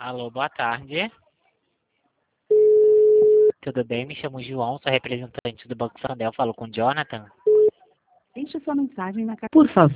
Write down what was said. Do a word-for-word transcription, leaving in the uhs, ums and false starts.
Alô, boa tarde. Tudo bem? Me chamo João, sou representante do Banco Santander. Falo com o Jonathan. Deixe sua mensagem na caixa. Por favor.